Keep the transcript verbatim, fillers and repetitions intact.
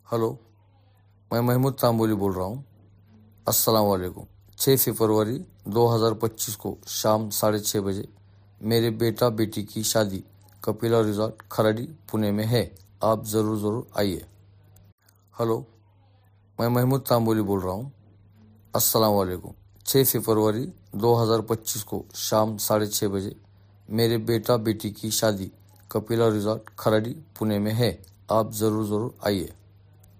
Hello, मैं महमूद तांबोली बोल रहा हूँ। अस्सलाम वालेकुम। छः फरवरी दो हज़ार पच्चीस को शाम साढ़े छः बजे मेरे बेटा बेटी की शादी कपिला रिजॉर्ट खराड़ी पुणे में है। आप ज़रूर ज़रूर आइए। हेलो, मैं महमूद तांबोली बोल रहा हूँ। अस्सलाम वालेकुम। छः फरवरी दो हज़ार पच्चीस को शाम साढ़े छः बजे मेरे बेटा बेटी की शादी कपिला रिजॉर्ट खराड़ी पुणे में है। आप ज़रूर ज़रूर आइए।